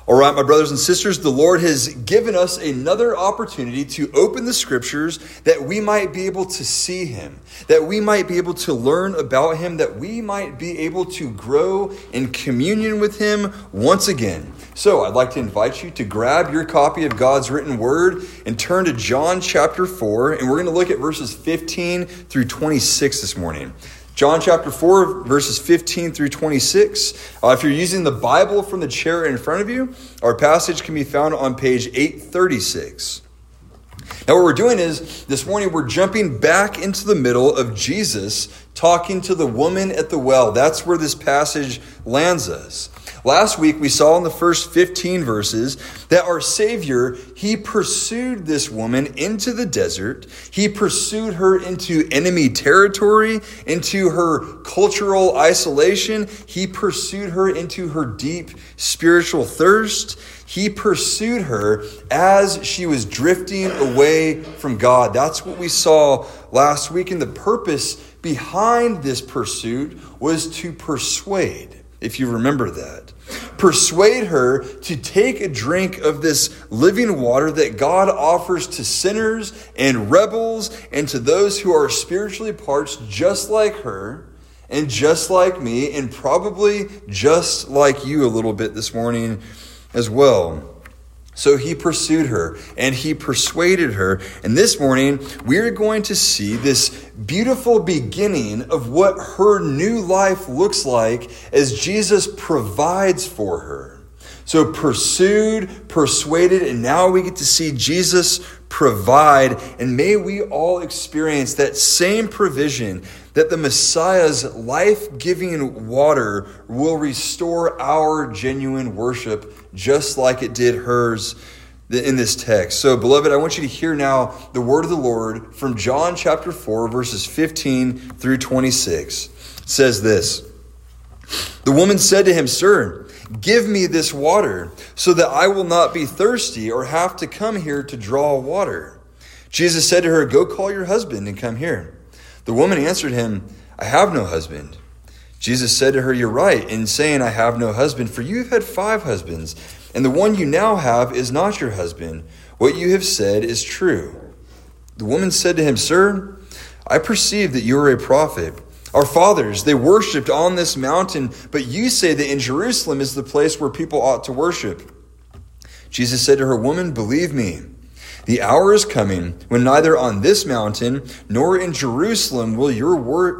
All right, my brothers and sisters, the Lord has given us another opportunity to open the scriptures that we might be able to see him, that we might be able to learn about him, that we might be able to grow in communion with him once again. So I'd like to invite you to grab your copy of God's written word and turn to John chapter 4, and we're going to look at verses 15 through 26 this morning. John chapter 4, verses 15 through 26. If you're using the Bible from the chair in front of you, our passage can be found on page 836. Now what we're doing is, this morning we're jumping back into the middle of Jesus talking to the woman at the well. That's where this passage lands us. Last week we saw in the first 15 verses that our Savior, he pursued this woman into the desert. He pursued her into enemy territory, into her cultural isolation. He pursued her into her deep spiritual thirst. He pursued her as she was drifting away from God. That's what we saw last week. And the purpose behind this pursuit was to persuade, if you remember that. Persuade her to take a drink of this living water that God offers to sinners and rebels and to those who are spiritually parched just like her and just like me and probably just like you a little bit this morning as well. So he pursued her and he persuaded her. And this morning, we're going to see this beautiful beginning of what her new life looks like as Jesus provides for her. So pursued, persuaded, and now we get to see Jesus provide. And may we all experience that same provision, that the Messiah's life-giving water will restore our genuine worship just like it did hers in this text. So, beloved, I want you to hear now the word of the Lord from John chapter 4, verses 15 through 26. It says this: "The woman said to him, 'Sir, give me this water so that I will not be thirsty or have to come here to draw water.' Jesus said to her, 'Go call your husband and come here.' The woman answered him, 'I have no husband.' Jesus said to her, 'You're right in saying, I have no husband, for you have had 5 husbands, and the one you now have is not your husband. What you have said is true.' The woman said to him, 'Sir, I perceive that you are a prophet. Our fathers, they worshipped on this mountain, but you say that in Jerusalem is the place where people ought to worship.' Jesus said to her, 'Woman, believe me, the hour is coming when neither on this mountain nor in Jerusalem will you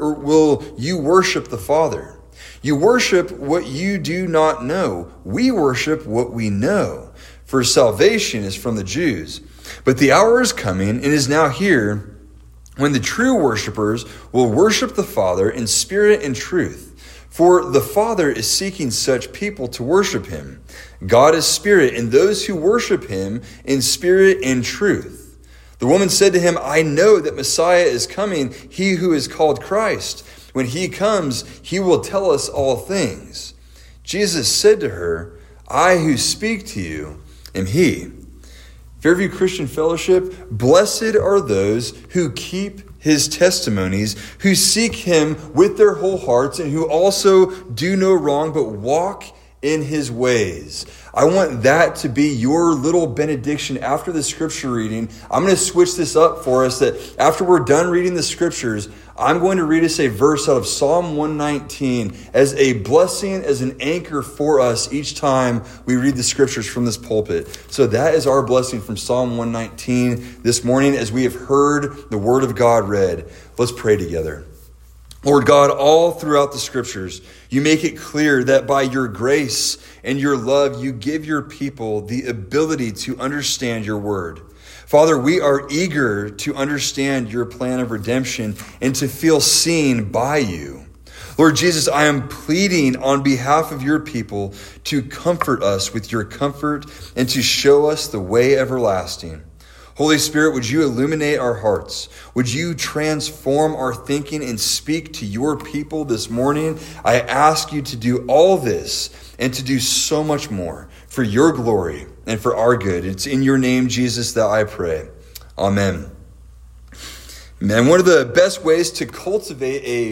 worship the Father. You worship what you do not know. We worship what we know, for salvation is from the Jews. But the hour is coming and is now here when the true worshipers will worship the Father in spirit and truth. For the Father is seeking such people to worship him. God is spirit, and those who worship him in spirit and truth.' The woman said to him, 'I know that Messiah is coming, he who is called Christ. When he comes, he will tell us all things.' Jesus said to her, 'I who speak to you am he.'" Fairview Christian Fellowship, blessed are those who keep his testimonies, who seek him with their whole hearts, and who also do no wrong, but walk in his ways. I want that to be your little benediction after the scripture reading. I'm going to switch this up for us, that after we're done reading the scriptures, I'm going to read us a verse out of Psalm 119 as a blessing, as an anchor for us each time we read the scriptures from this pulpit. So that is our blessing from Psalm 119 this morning as we have heard the word of God read. Let's pray together. Lord God, all throughout the scriptures, you make it clear that by your grace and your love, you give your people the ability to understand your word. Father, we are eager to understand your plan of redemption and to feel seen by you. Lord Jesus, I am pleading on behalf of your people to comfort us with your comfort and to show us the way everlasting. Holy Spirit, would you illuminate our hearts? Would you transform our thinking and speak to your people this morning? I ask you to do all this and to do so much more for your glory and for our good. It's in your name, Jesus, that I pray. Amen. Man, one of the best ways to cultivate a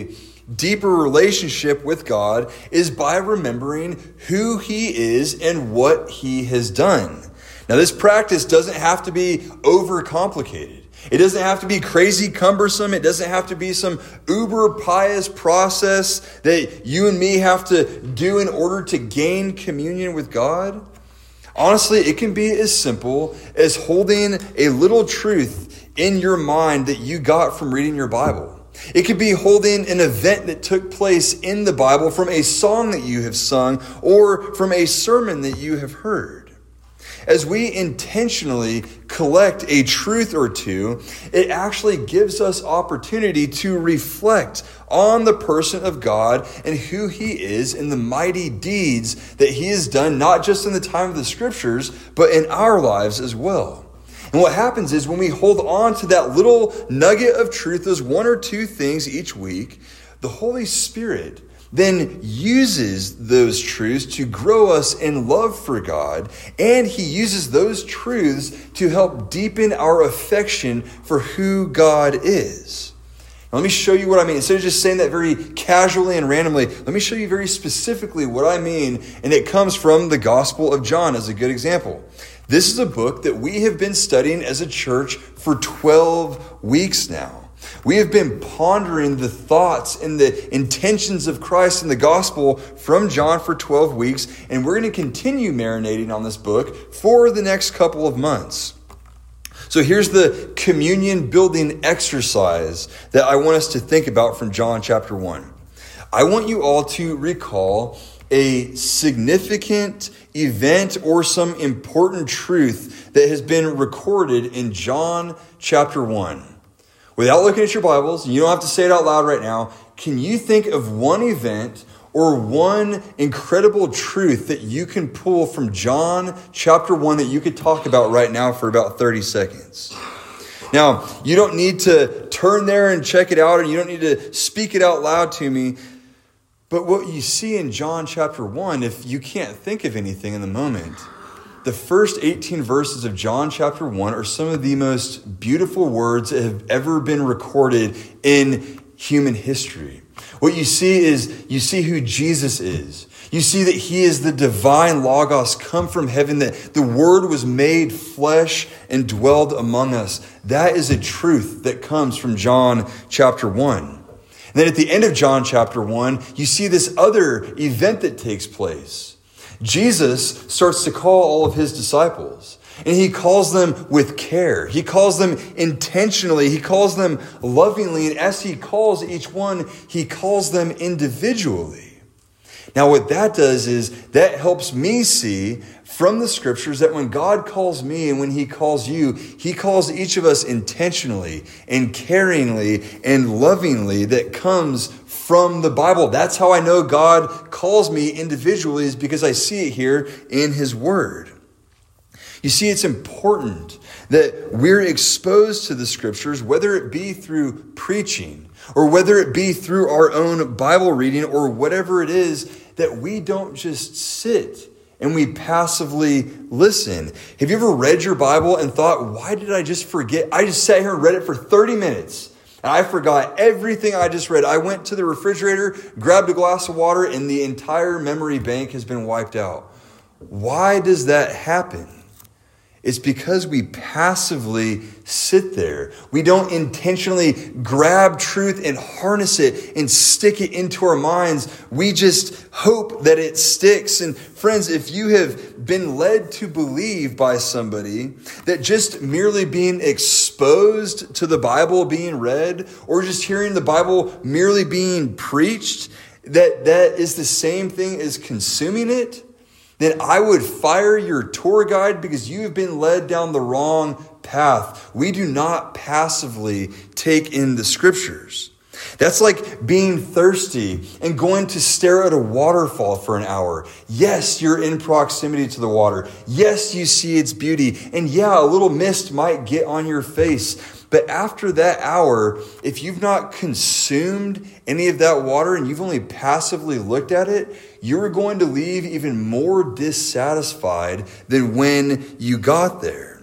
deeper relationship with God is by remembering who He is and what He has done. Now, this practice doesn't have to be overcomplicated. It doesn't have to be crazy cumbersome. It doesn't have to be some uber pious process that you and me have to do in order to gain communion with God. Honestly, it can be as simple as holding a little truth in your mind that you got from reading your Bible. It could be holding an event that took place in the Bible from a song that you have sung or from a sermon that you have heard. As we intentionally collect a truth or two, it actually gives us opportunity to reflect on the person of God and who He is and the mighty deeds that He has done, not just in the time of the Scriptures, but in our lives as well. And what happens is when we hold on to that little nugget of truth, those one or two things each week, the Holy Spirit then uses those truths to grow us in love for God, and He uses those truths to help deepen our affection for who God is. Now, let me show you what I mean. Instead of just saying that very casually and randomly, let me show you very specifically what I mean, and it comes from the Gospel of John as a good example. This is a book that we have been studying as a church for 12 weeks now. We have been pondering the thoughts and the intentions of Christ in the gospel from John for 12 weeks, and we're going to continue marinating on this book for the next couple of months. So here's the communion building exercise that I want us to think about from John chapter 1. I want you all to recall a significant event or some important truth that has been recorded in John chapter 1. Without looking at your Bibles, you don't have to say it out loud right now, can you think of one event or one incredible truth that you can pull from John chapter 1 that you could talk about right now for about 30 seconds? Now, you don't need to turn there and check it out, and you don't need to speak it out loud to me. But what you see in John chapter 1, if you can't think of anything in the moment, the first 18 verses of John chapter 1 are some of the most beautiful words that have ever been recorded in human history. What you see is, you see who Jesus is. You see that He is the divine Logos come from heaven, that the Word was made flesh and dwelled among us. That is a truth that comes from John chapter 1. And then at the end of John chapter 1, you see this other event that takes place. Jesus starts to call all of His disciples, and He calls them with care. He calls them intentionally. He calls them lovingly. And as He calls each one, He calls them individually. Now, what that does is that helps me see from the Scriptures that when God calls me and when He calls you, He calls each of us intentionally and caringly and lovingly. That comes from the Bible. That's how I know God calls me individually, is because I see it here in His Word. You see, it's important that we're exposed to the Scriptures, whether it be through preaching or whether it be through our own Bible reading or whatever it is, that we don't just sit and we passively listen. Have you ever read your Bible and thought, why did I just forget? I just sat here and read it for 30 minutes. And I forgot everything I just read. I went to the refrigerator, grabbed a glass of water, and the entire memory bank has been wiped out. Why does that happen? It's because we passively sit there. We don't intentionally grab truth and harness it and stick it into our minds. We just hope that it sticks. And friends, if you have been led to believe by somebody that just merely being exposed to the Bible being read, or just hearing the Bible merely being preached, that is the same thing as consuming it, then I would fire your tour guide because you have been led down the wrong path. We do not passively take in the Scriptures. That's like being thirsty and going to stare at a waterfall for an hour. Yes, you're in proximity to the water. Yes, you see its beauty. And yeah, a little mist might get on your face. But after that hour, if you've not consumed any of that water and you've only passively looked at it, you're going to leave even more dissatisfied than when you got there.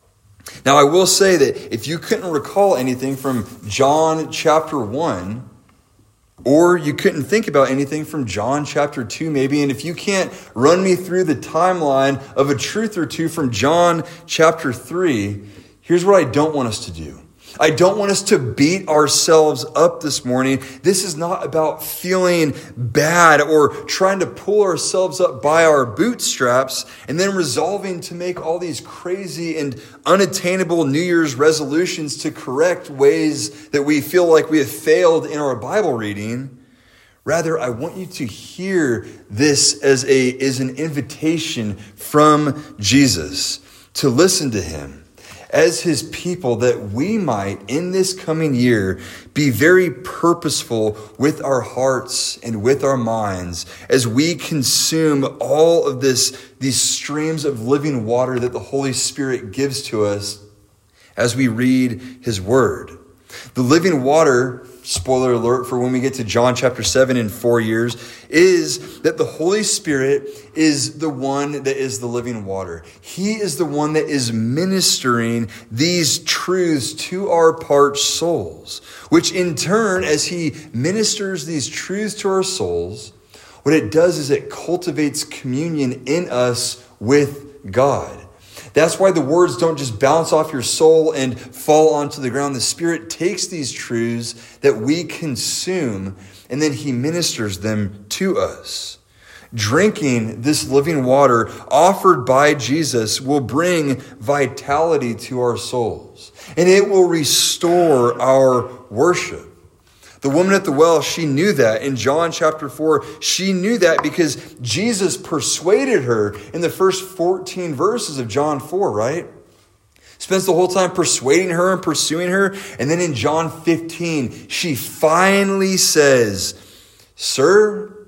Now, I will say that if you couldn't recall anything from John chapter 1, Or you couldn't think about anything from John chapter 2 maybe. And if you can't run me through the timeline of a truth or two from John chapter 3, here's what I don't want us to do. I don't want us to beat ourselves up this morning. This is not about feeling bad or trying to pull ourselves up by our bootstraps and then resolving to make all these crazy and unattainable New Year's resolutions to correct ways that we feel like we have failed in our Bible reading. Rather, I want you to hear this as an invitation from Jesus to listen to him as his people, that we might, in this coming year, be very purposeful with our hearts and with our minds as we consume all of these streams of living water that the Holy Spirit gives to us as we read his word. The living water, spoiler alert for when we get to John chapter 7 in 4 years, is that the Holy Spirit is the one that is the living water. He is the one that is ministering these truths to our parched souls, which in turn, as he ministers these truths to our souls, what it does is it cultivates communion in us with God. That's why the words don't just bounce off your soul and fall onto the ground. The Spirit takes these truths that we consume, and then he ministers them to us. Drinking this living water offered by Jesus will bring vitality to our souls, and it will restore our worship. The woman at the well, she knew that in John chapter 4. She knew that because Jesus persuaded her in the first 14 verses of John 4, right? Spends the whole time persuading her and pursuing her. And then in John 15, she finally says, "Sir,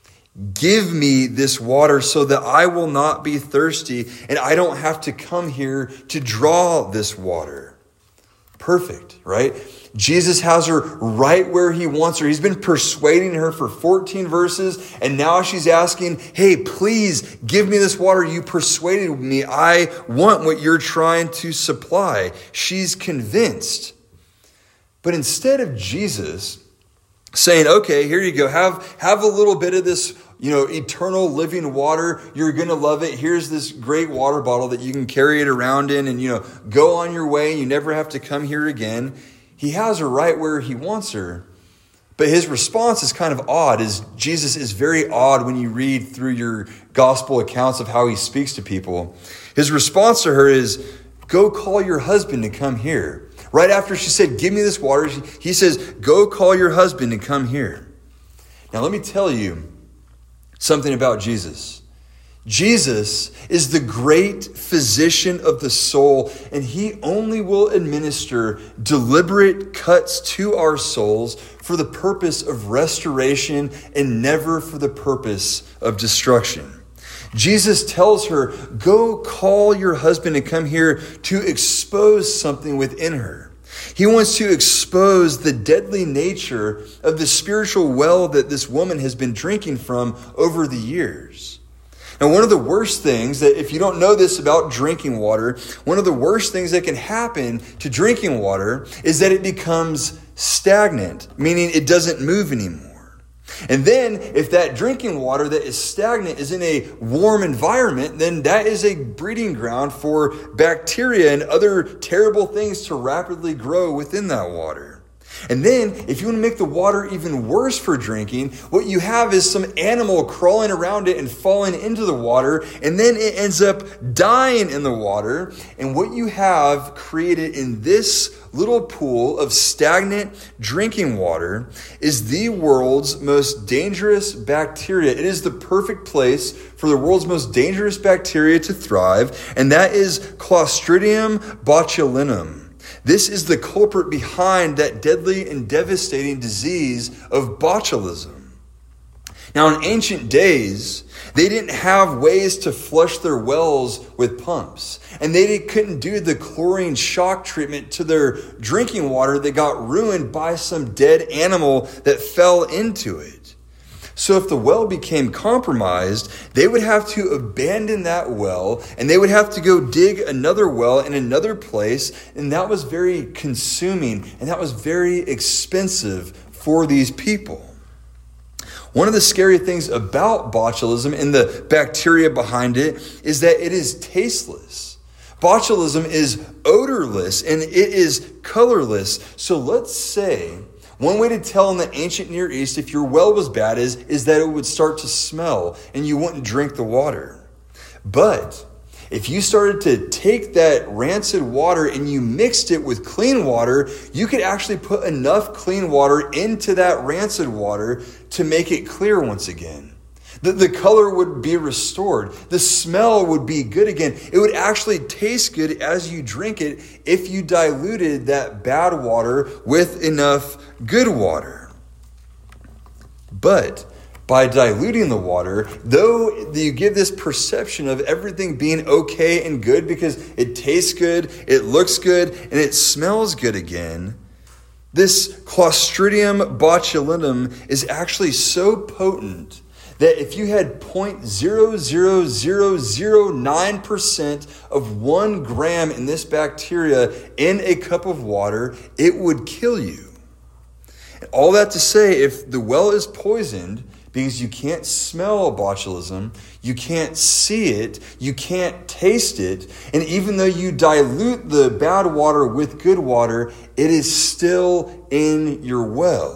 give me this water so that I will not be thirsty and I don't have to come here to draw this water." Perfect, right? Jesus has her right where he wants her. He's been persuading her for 14 verses, and now she's asking, "Hey, please give me this water. You persuaded me. I want what you're trying to supply." She's convinced. But instead of Jesus saying, "Okay, here you go. Have a little bit of this, eternal living water. You're going to love it. Here's this great water bottle that you can carry it around in and, go on your way. You never have to come here again." He has her right where he wants her. But his response is kind of odd. Jesus is very odd when you read through your gospel accounts of how he speaks to people. His response to her is, "Go call your husband to come here." Right after she said, "Give me this water," he says, "Go call your husband to come here." Now let me tell you something about Jesus. Jesus is the great physician of the soul, and he only will administer deliberate cuts to our souls for the purpose of restoration and never for the purpose of destruction. Jesus tells her, "Go call your husband to come here," to expose something within her. He wants to expose the deadly nature of the spiritual well that this woman has been drinking from over the years. Now, one of the worst things that, if you don't know this about drinking water, one of the worst things that can happen to drinking water is that it becomes stagnant, meaning it doesn't move anymore. And then if that drinking water that is stagnant is in a warm environment, then that is a breeding ground for bacteria and other terrible things to rapidly grow within that water. And then, if you want to make the water even worse for drinking, what you have is some animal crawling around it and falling into the water, and then it ends up dying in the water. And what you have created in this little pool of stagnant drinking water is the world's most dangerous bacteria. It is the perfect place for the world's most dangerous bacteria to thrive, and that is Clostridium botulinum. This is the culprit behind that deadly and devastating disease of botulism. Now, in ancient days, they didn't have ways to flush their wells with pumps. And they couldn't do the chlorine shock treatment to their drinking water that got ruined by some dead animal that fell into it. So if the well became compromised, they would have to abandon that well, and they would have to go dig another well in another place, and that was very consuming, and that was very expensive for these people. One of the scary things about botulism and the bacteria behind it is that it is tasteless. Botulism is odorless and it is colorless. So let's say one way to tell in the ancient Near East if your well was bad is that it would start to smell and you wouldn't drink the water. But if you started to take that rancid water and you mixed it with clean water, you could actually put enough clean water into that rancid water to make it clear once again. The color would be restored. The smell would be good again. It would actually taste good as you drink it if you diluted that bad water with enough good water. But by diluting the water, though you give this perception of everything being okay and good because it tastes good, it looks good, and it smells good again, this Clostridium botulinum is actually so potent that if you had 0.00009% of 1 gram in this bacteria in a cup of water, it would kill you. And all that to say, if the well is poisoned, because you can't smell botulism, you can't see it, you can't taste it, and even though you dilute the bad water with good water, it is still in your well.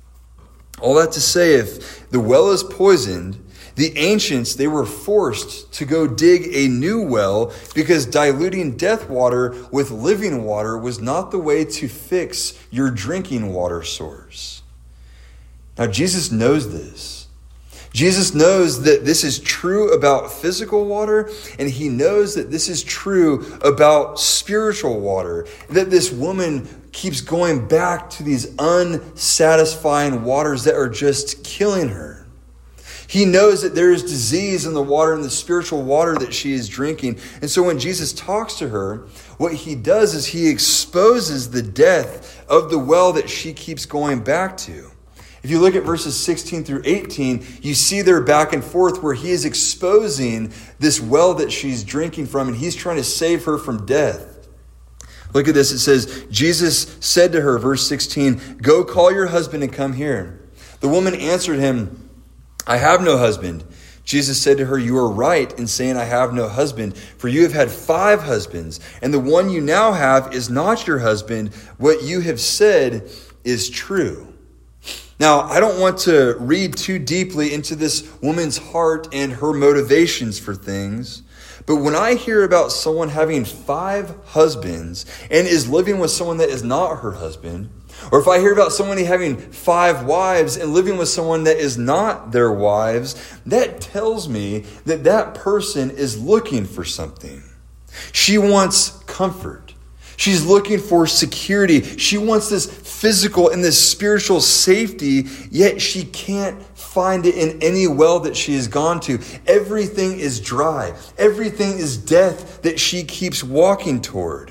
All that to say, if the well is poisoned, the ancients, they were forced to go dig a new well because diluting death water with living water was not the way to fix your drinking water source. Now, Jesus knows this. Jesus knows that this is true about physical water, and he knows that this is true about spiritual water, that this woman keeps going back to these unsatisfying waters that are just killing her. He knows that there is disease in the water, in the spiritual water that she is drinking. And so when Jesus talks to her, what he does is he exposes the death of the well that she keeps going back to. If you look at verses 16 through 18, you see their back and forth where he is exposing this well that she's drinking from, and he's trying to save her from death. Look at this. It says, Jesus said to her, verse 16, "Go call your husband and come here." The woman answered him, "I have no husband." Jesus said to her, "You are right in saying I have no husband, for you have had 5 husbands, and the one you now have is not your husband. What you have said is true." Now, I don't want to read too deeply into this woman's heart and her motivations for things, but when I hear about someone having 5 husbands and is living with someone that is not her husband, or if I hear about someone having 5 wives and living with someone that is not their wives, that tells me that that person is looking for something. She wants comfort. She's looking for security. She wants this physical and this spiritual safety, yet she can't find it in any well that she has gone to. Everything is dry. Everything is death that she keeps walking toward.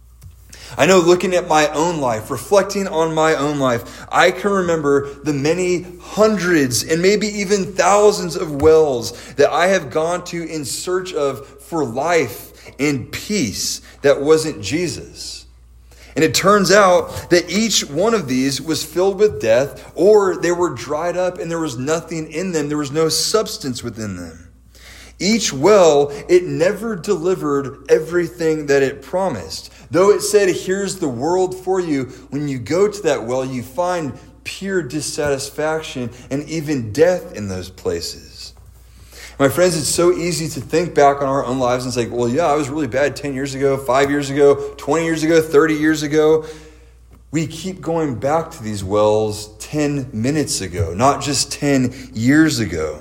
I know, looking at my own life, reflecting on my own life, I can remember the many hundreds and maybe even thousands of wells that I have gone to in search of for life and peace that wasn't Jesus. And it turns out that each one of these was filled with death, or they were dried up and there was nothing in them. There was no substance within them. Each well, it never delivered everything that it promised. Though it said, "Here's the world for you," when you go to that well, you find pure dissatisfaction and even death in those places. My friends, it's so easy to think back on our own lives and say, well, yeah, I was really bad 10 years ago, 5 years ago, 20 years ago, 30 years ago. We keep going back to these wells 10 minutes ago, not just 10 years ago.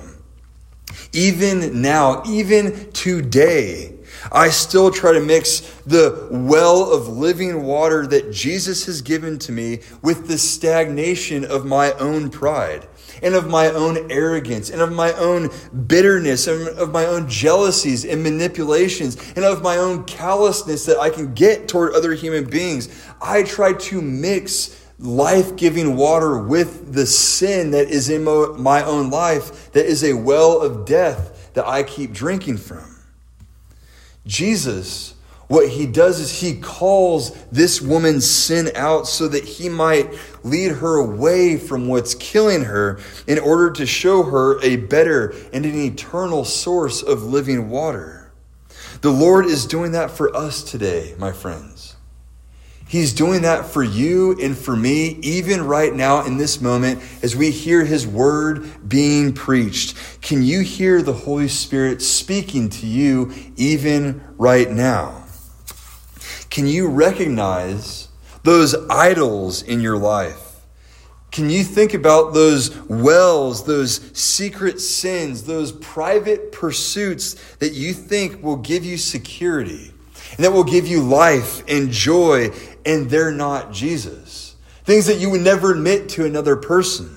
Even now, even today, I still try to mix the well of living water that Jesus has given to me with the stagnation of my own pride and of my own arrogance and of my own bitterness and of my own jealousies and manipulations and of my own callousness that I can get toward other human beings. I try to mix life-giving water with the sin that is in my own life, that is a well of death that I keep drinking from. Jesus what he does is he calls this woman's sin out so that he might lead her away from what's killing her in order to show her a better and an eternal source of living water. The Lord is doing that for us today, my friends. He's doing that for you and for me, even right now in this moment as we hear his word being preached. Can you hear the Holy Spirit speaking to you even right now? Can you recognize those idols in your life? Can you think about those wells, those secret sins, those private pursuits that you think will give you security and that will give you life and joy, and they're not Jesus? Things that you would never admit to another person.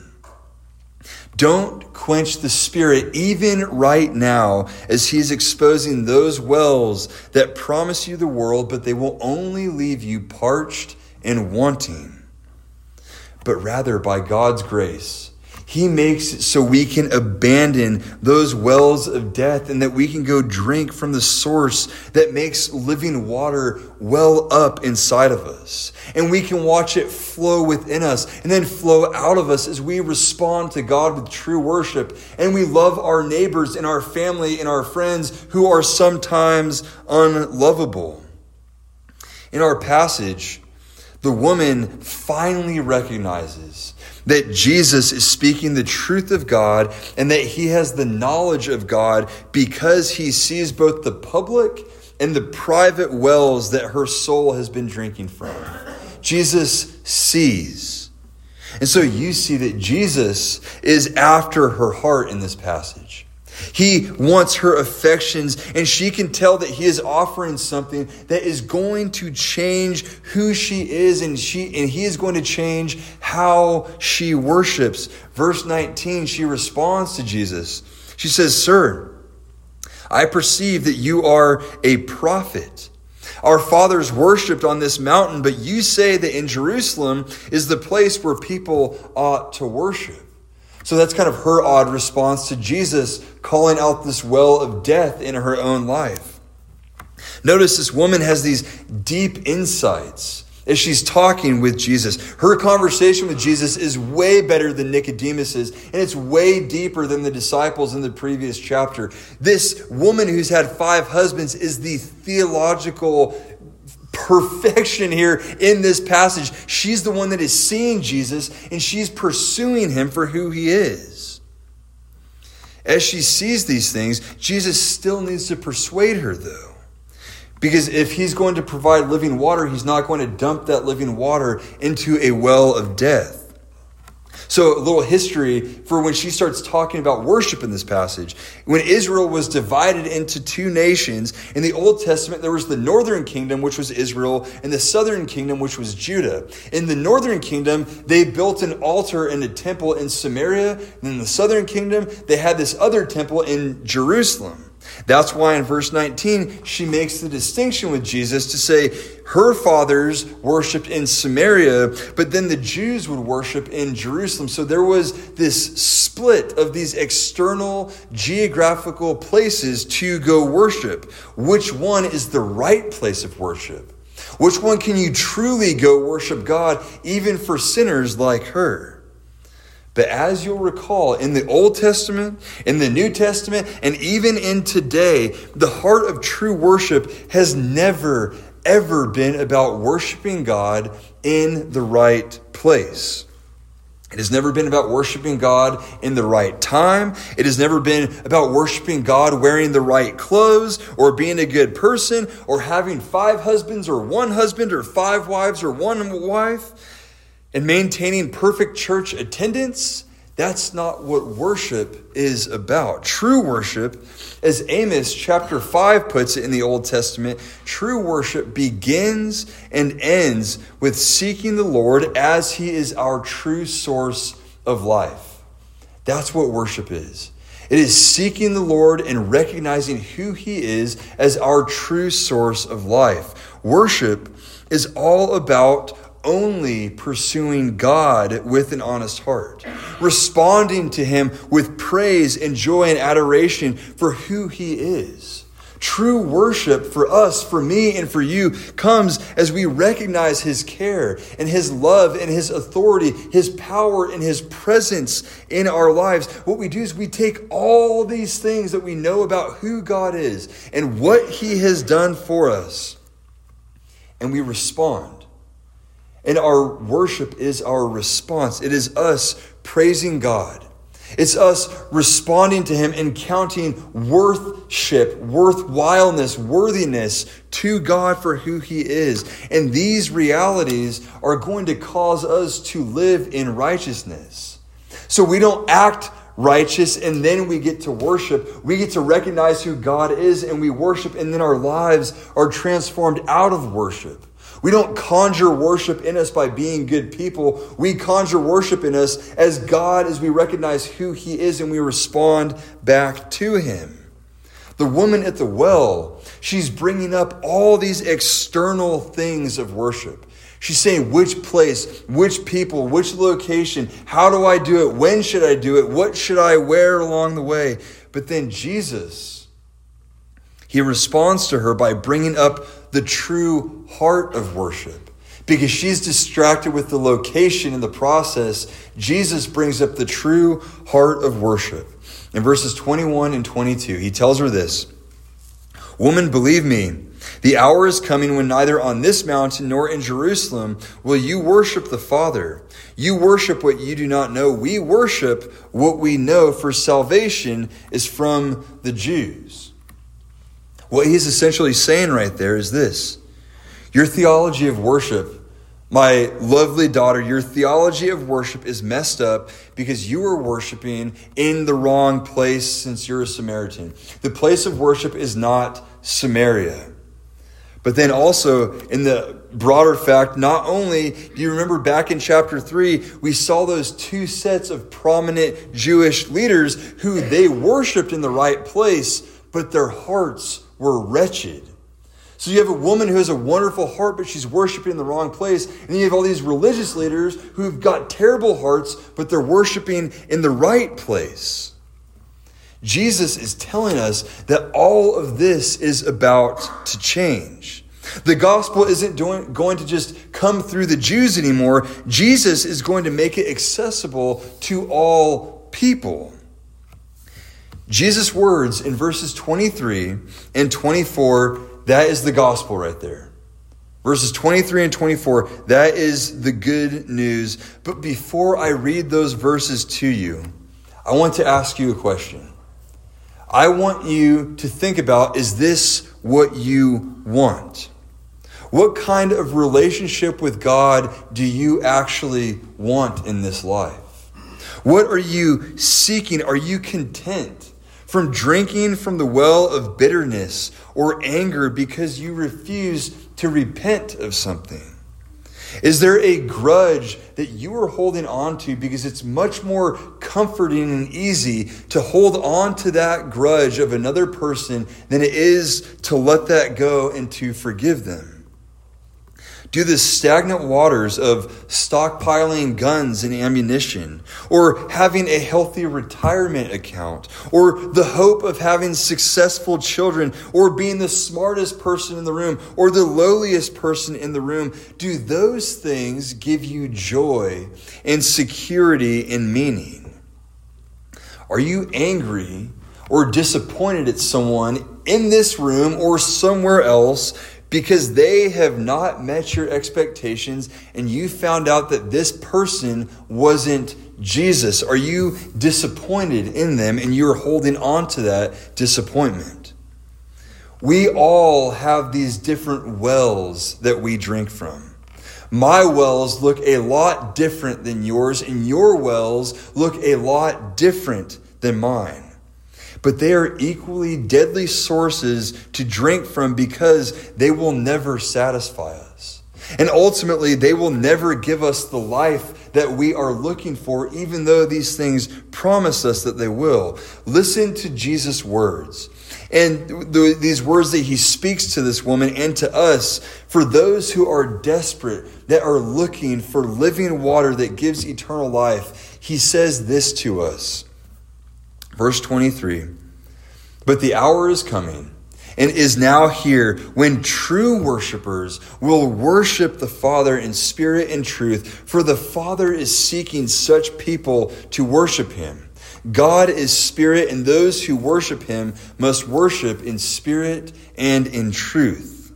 Don't quench the Spirit even right now as he's exposing those wells that promise you the world, but they will only leave you parched and wanting. But rather, by God's grace, he makes it so we can abandon those wells of death and that we can go drink from the source that makes living water well up inside of us. And we can watch it flow within us and then flow out of us as we respond to God with true worship. And we love our neighbors and our family and our friends who are sometimes unlovable. In our passage, the woman finally recognizes that Jesus is speaking the truth of God and that he has the knowledge of God because he sees both the public and the private wells that her soul has been drinking from. Jesus sees. And so you see that Jesus is after her heart in this passage. He wants her affections, and she can tell that he is offering something that is going to change who she is, and he is going to change how she worships. Verse 19, she responds to Jesus. She says, "Sir, I perceive that you are a prophet. Our fathers worshipped on this mountain, but you say that in Jerusalem is the place where people ought to worship." So that's kind of her odd response to Jesus calling out this well of death in her own life. Notice this woman has these deep insights as she's talking with Jesus. Her conversation with Jesus is way better than Nicodemus's, and it's way deeper than the disciples in the previous chapter. This woman who's had 5 husbands is the theological perfection here in this passage. She's the one that is seeing Jesus, and she's pursuing him for who he is. As she sees these things, Jesus still needs to persuade her, though. Because if he's going to provide living water, he's not going to dump that living water into a well of death. So a little history for when she starts talking about worship in this passage. When Israel was divided into 2 nations, in the Old Testament, there was the northern kingdom, which was Israel, and the southern kingdom, which was Judah. In the northern kingdom, they built an altar and a temple in Samaria. And in the southern kingdom, they had this other temple in Jerusalem. That's why in verse 19, she makes the distinction with Jesus to say her fathers worshipped in Samaria, but then the Jews would worship in Jerusalem. So there was this split of these external geographical places to go worship. Which one is the right place of worship? Which one can you truly go worship God, even for sinners like her? But as you'll recall, in the Old Testament, in the New Testament, and even in today, the heart of true worship has never, ever been about worshiping God in the right place. It has never been about worshiping God in the right time. It has never been about worshiping God wearing the right clothes or being a good person or having 5 husbands or 1 husband or 5 wives or 1 wife. And maintaining perfect church attendance, that's not what worship is about. True worship, as Amos chapter 5 puts it in the Old Testament, true worship begins and ends with seeking the Lord as he is our true source of life. That's what worship is. It is seeking the Lord and recognizing who he is as our true source of life. Worship is all about only pursuing God with an honest heart, responding to him with praise and joy and adoration for who he is, True worship for us, for me, and for you comes as we recognize his care and his love and his authority, his power and his presence in our lives. What we do is we take all these things that we know about who God is and what he has done for us, and we respond. And our worship is our response. It is us praising God. It's us responding to him and counting worthship, worthwhileness, worthiness to God for who he is. And these realities are going to cause us to live in righteousness. So we don't act righteous and then we get to worship. We get to recognize who God is and we worship, and then our lives are transformed out of worship. We don't conjure worship in us by being good people. We conjure worship in us as God, as we recognize who he is and we respond back to him. The woman at the well, she's bringing up all these external things of worship. She's saying which place, which people, which location, how do I do it, when should I do it, what should I wear along the way? But then Jesus, he responds to her by bringing up the true heart of worship. Because she's distracted with the location in the process, Jesus brings up the true heart of worship. In verses 21 and 22, he tells her this: "Woman, believe me, the hour is coming when neither on this mountain nor in Jerusalem will you worship the Father. You worship what you do not know. We worship what we know, for salvation is from the Jews." What he's essentially saying right there is this: your theology of worship, my lovely daughter, your theology of worship is messed up because you are worshiping in the wrong place since you're a Samaritan. The place of worship is not Samaria. But then also in the broader fact, not only do you remember back in chapter 3, we saw those two sets of prominent Jewish leaders who they worshiped in the right place, but their hearts were wretched. So you have a woman who has a wonderful heart, but she's worshiping in the wrong place. And then you have all these religious leaders who've got terrible hearts, but they're worshiping in the right place. Jesus is telling us that all of this is about to change. The gospel isn't going to just come through the Jews anymore. Jesus is going to make it accessible to all people. Jesus' words in verses 23 and 24, that is the gospel right there. Verses 23 and 24, that is the good news. But before I read those verses to you, I want to ask you a question. I want you to think about, is this what you want? What kind of relationship with God do you actually want in this life? What are you seeking? Are you content from drinking from the well of bitterness or anger because you refuse to repent of something? Is there a grudge that you are holding on to because it's much more comforting and easy to hold on to that grudge of another person than it is to let that go and to forgive them? Do the stagnant waters of stockpiling guns and ammunition, or having a healthy retirement account, or the hope of having successful children, or being the smartest person in the room, or the lowliest person in the room, do those things give you joy and security and meaning? Are you angry or disappointed at someone in this room or somewhere else because they have not met your expectations and you found out that this person wasn't Jesus? Are you disappointed in them and you're holding on to that disappointment? We all have these different wells that we drink from. My wells look a lot different than yours, and your wells look a lot different than mine. But they are equally deadly sources to drink from because they will never satisfy us. And ultimately, they will never give us the life that we are looking for, even though these things promise us that they will. Listen to Jesus' words. And these words that he speaks to this woman and to us, for those who are desperate, that are looking for living water that gives eternal life, he says this to us. Verse 23, "But the hour is coming, and is now here when true worshipers will worship the Father in spirit and truth, for the Father is seeking such people to worship him. God is spirit, and those who worship him must worship in spirit and in truth.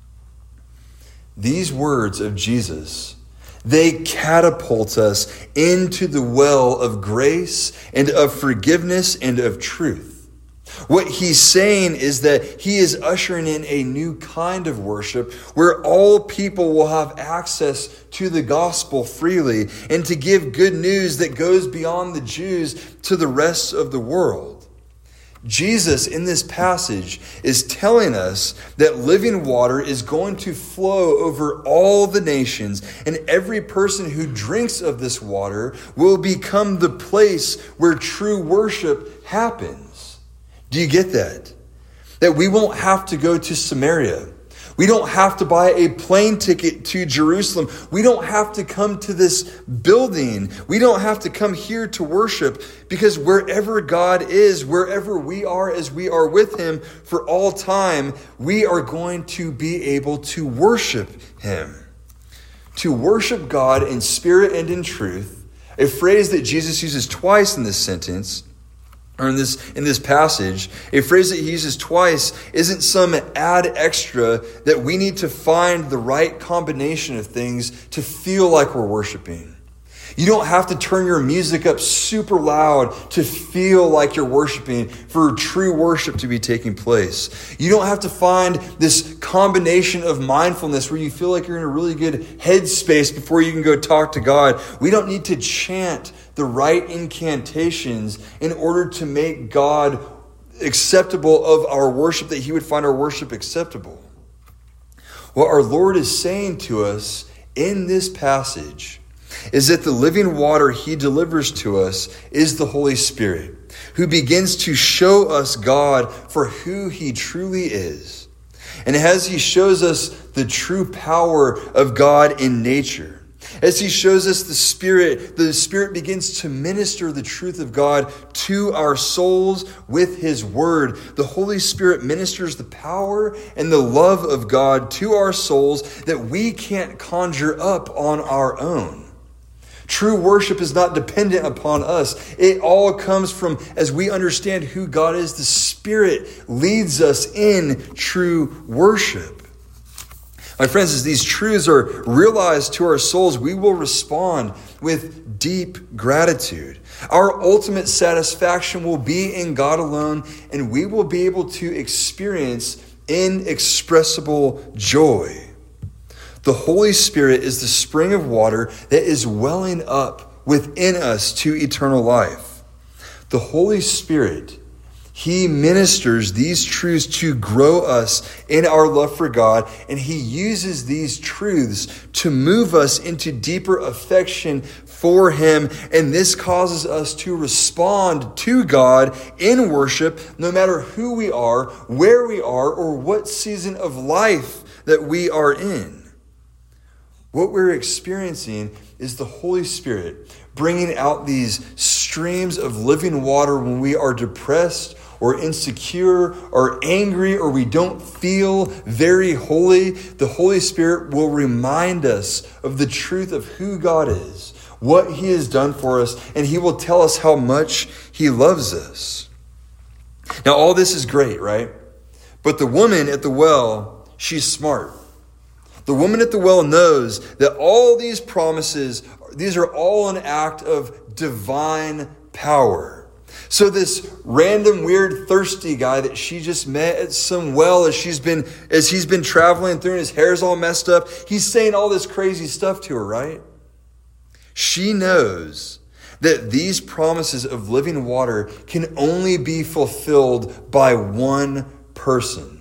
These words of Jesus, they catapult us into the well of grace and of forgiveness and of truth. What he's saying is that he is ushering in a new kind of worship where all people will have access to the gospel freely and to give good news that goes beyond the Jews to the rest of the world. Jesus in this passage is telling us that living water is going to flow over all the nations, and every person who drinks of this water will become the place where true worship happens. Do you get that? That we won't have to go to Samaria. We don't have to buy a plane ticket to Jerusalem. We don't have to come to this building. We don't have to come here to worship, because wherever God is, wherever we are as we are with him for all time, we are going to be able to worship him. To worship God in spirit and in truth, a phrase that Jesus uses twice in this sentence, or in this passage, a phrase that he uses twice isn't some add extra that we need to find the right combination of things to feel like we're worshiping. You don't have to turn your music up super loud to feel like you're worshiping for true worship to be taking place. You don't have to find this combination of mindfulness where you feel like you're in a really good headspace before you can go talk to God. We don't need to chant the right incantations in order to make God acceptable of our worship, that he would find our worship acceptable. What our Lord is saying to us in this passage is that the living water he delivers to us is the Holy Spirit, who begins to show us God for who he truly is. And as he shows us the true power of God in nature, as he shows us the Spirit begins to minister the truth of God to our souls with his word. The Holy Spirit ministers the power and the love of God to our souls that we can't conjure up on our own. True worship is not dependent upon us. It all comes from, as we understand who God is, the Spirit leads us in true worship. My friends, as these truths are realized to our souls, we will respond with deep gratitude. Our ultimate satisfaction will be in God alone, and we will be able to experience inexpressible joy. The Holy Spirit is the spring of water that is welling up within us to eternal life. The Holy Spirit, he ministers these truths to grow us in our love for God, and he uses these truths to move us into deeper affection for him, and this causes us to respond to God in worship no matter who we are, where we are, or what season of life that we are in. What we're experiencing is the Holy Spirit bringing out these streams of living water when we are depressed or insecure or angry or we don't feel very holy. The Holy Spirit will remind us of the truth of who God is, what he has done for us, and he will tell us how much he loves us. Now, all this is great, right? But the woman at the well, she's smart. The woman at the well knows that all these promises, these are all an act of divine power. So this random, weird, thirsty guy that she just met at some well as he's been traveling through and his hair's all messed up, he's saying all this crazy stuff to her, right? She knows that these promises of living water can only be fulfilled by one person.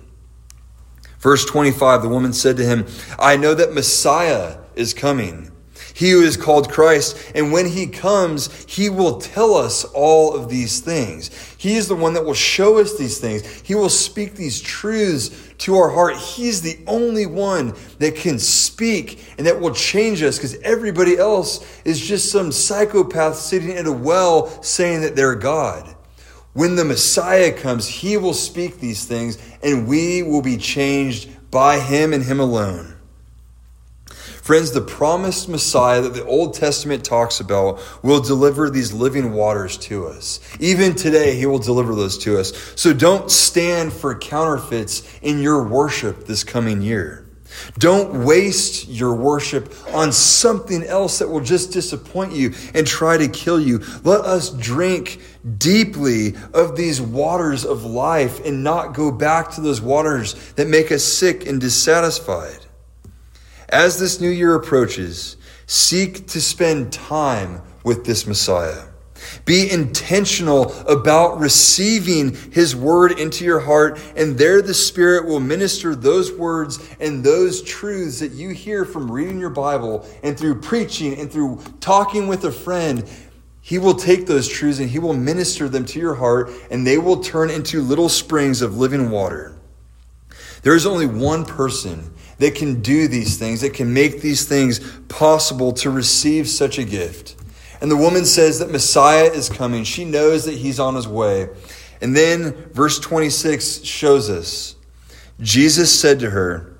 Verse 25, the woman said to him, I know that Messiah is coming, he who is called Christ, and when he comes, he will tell us all of these things. He is the one that will show us these things. He will speak these truths to our heart. He's the only one that can speak and that will change us, because everybody else is just some psychopath sitting at a well saying that they're God. When the Messiah comes, he will speak these things, and we will be changed by him and him alone. Friends, the promised Messiah that the Old Testament talks about will deliver these living waters to us. Even today, he will deliver those to us. So don't stand for counterfeits in your worship this coming year. Don't waste your worship on something else that will just disappoint you and try to kill you. Let us drink deeply of these waters of life and not go back to those waters that make us sick and dissatisfied. As this new year approaches, seek to spend time with this Messiah. Be intentional about receiving his word into your heart, and there the Spirit will minister those words and those truths that you hear from reading your Bible and through preaching and through talking with a friend. He will take those truths and he will minister them to your heart, and they will turn into little springs of living water. There is only one person that can do these things, that can make these things possible to receive such a gift. And the woman says that Messiah is coming. She knows that he's on his way. And then verse 26 shows us, Jesus said to her,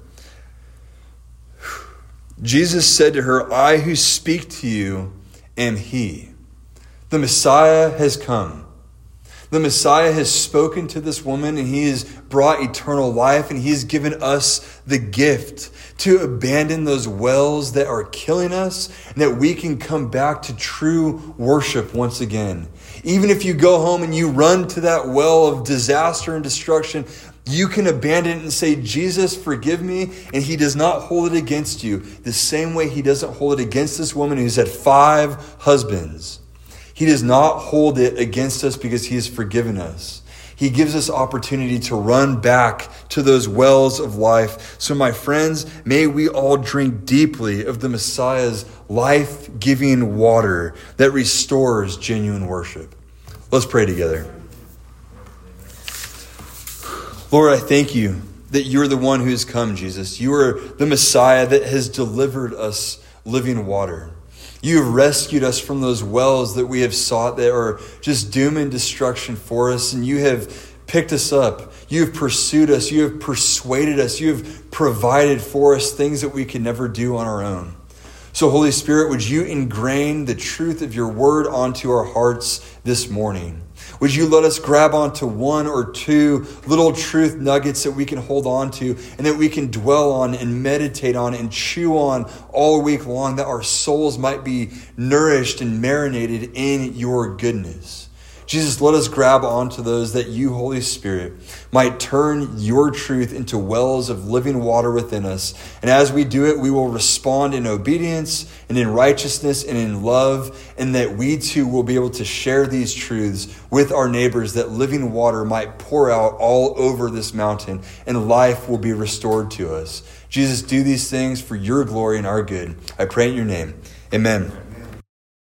I who speak to you am he. The Messiah has come. The Messiah has spoken to this woman, and he has brought eternal life, and he has given us the gift to abandon those wells that are killing us, and that we can come back to true worship once again. Even if you go home and you run to that well of disaster and destruction, you can abandon it and say, Jesus, forgive me, and he does not hold it against you the same way he doesn't hold it against this woman who's had 5 husbands. He does not hold it against us because he has forgiven us. He gives us opportunity to run back to those wells of life. So my friends, may we all drink deeply of the Messiah's life-giving water that restores genuine worship. Let's pray together. Lord, I thank you that you're the one who has come, Jesus. You are the Messiah that has delivered us living water. You have rescued us from those wells that we have sought that are just doom and destruction for us. And you have picked us up. You have pursued us. You have persuaded us. You have provided for us things that we could never do on our own. So Holy Spirit, would you ingrain the truth of your word onto our hearts this morning? Would you let us grab onto 1 or 2 little truth nuggets that we can hold on to and that we can dwell on and meditate on and chew on all week long, that our souls might be nourished and marinated in your goodness? Jesus, let us grab onto those, that you, Holy Spirit, might turn your truth into wells of living water within us. And as we do it, we will respond in obedience and in righteousness and in love, and that we too will be able to share these truths with our neighbors, that living water might pour out all over this mountain and life will be restored to us. Jesus, do these things for your glory and our good. I pray in your name. Amen.